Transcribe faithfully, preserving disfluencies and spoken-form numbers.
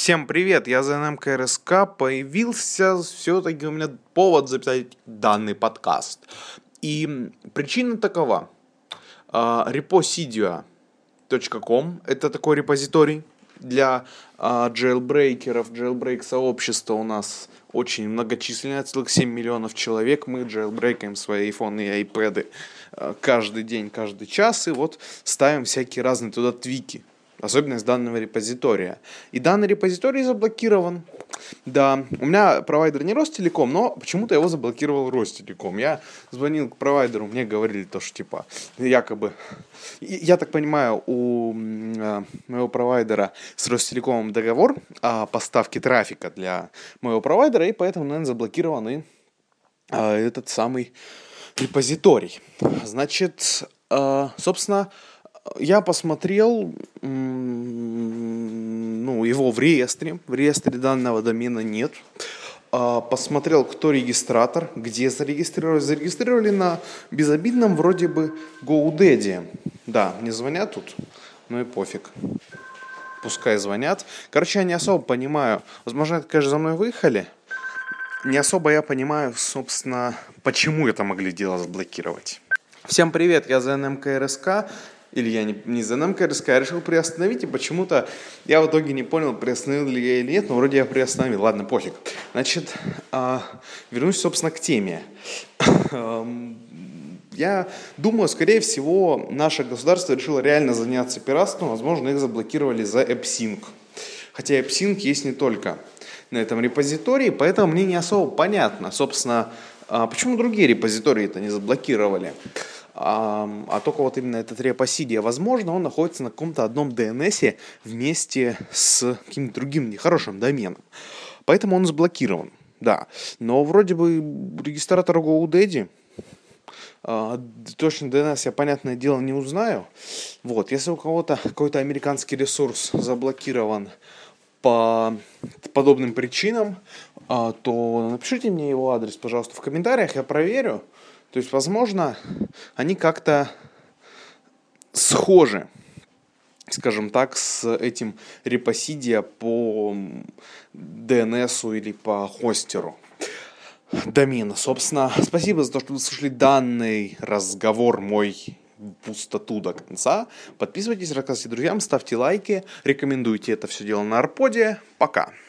Всем привет, я ЗНМ-КРСК, появился все-таки у меня повод записать данный подкаст. И причина такова. reposidio точка ком — это такой репозиторий для джейлбрейкеров, джейлбрейк-сообщества у нас очень многочисленное, целых семь миллионов человек. Мы джейлбрейкаем свои айфоны и айпэды каждый день, каждый час, и вот ставим всякие разные туда твики. Особенность данного репозитория. И данный репозиторий заблокирован. Да, у меня провайдер не Ростелеком, но почему-то его заблокировал Ростелеком. Я звонил к провайдеру, мне говорили то, что типа якобы... Я так понимаю, у моего провайдера с Ростелекомом договор о поставке трафика для моего провайдера, и поэтому, наверное, заблокирован и этот самый репозиторий. Значит, собственно... Я посмотрел ну, его в реестре. В реестре данного домена нет. Посмотрел, кто регистратор, где зарегистрировали. Зарегистрировали на безобидном вроде бы GoDaddy. Да, мне звонят тут, ну и пофиг. Пускай звонят. Короче, я не особо понимаю. Возможно, это, конечно, за мной выехали. Не особо я понимаю, собственно, почему это могли дело заблокировать. Всем привет, я ЗНМ-КРСК. Или я не, не ЗНМ-КРСК, я решил приостановить, и почему-то я в итоге не понял, приостановил ли я или нет, но вроде я приостановил. Ладно, пофиг. Значит, э, вернусь, собственно, к теме. Я думаю, скорее всего, наше государство решило реально заняться пиратством, возможно, их заблокировали за AppSync. Хотя AppSync есть не только на этом репозитории, поэтому мне не особо понятно, собственно, почему другие репозитории это не заблокировали. А, а только вот именно этот reposidio, возможно, он находится на каком-то одном ди эн эс вместе с каким-то другим нехорошим доменом. Поэтому он заблокирован, да. Но вроде бы регистратор GoDaddy, а, точно ди эн эс я, понятное дело, не узнаю. Вот, если у кого-то какой-то американский ресурс заблокирован по подобным причинам, а, то напишите мне его адрес, пожалуйста, в комментариях, я проверю. То есть, возможно, они как-то схожи, скажем так, с этим reposidio по ди эн эс или по хостеру домена. Собственно, спасибо за то, что вы слушали данный разговор мой в пустоту до конца. Подписывайтесь, рассказывайте друзьям, ставьте лайки, рекомендуйте это все дело на Арподе. Пока.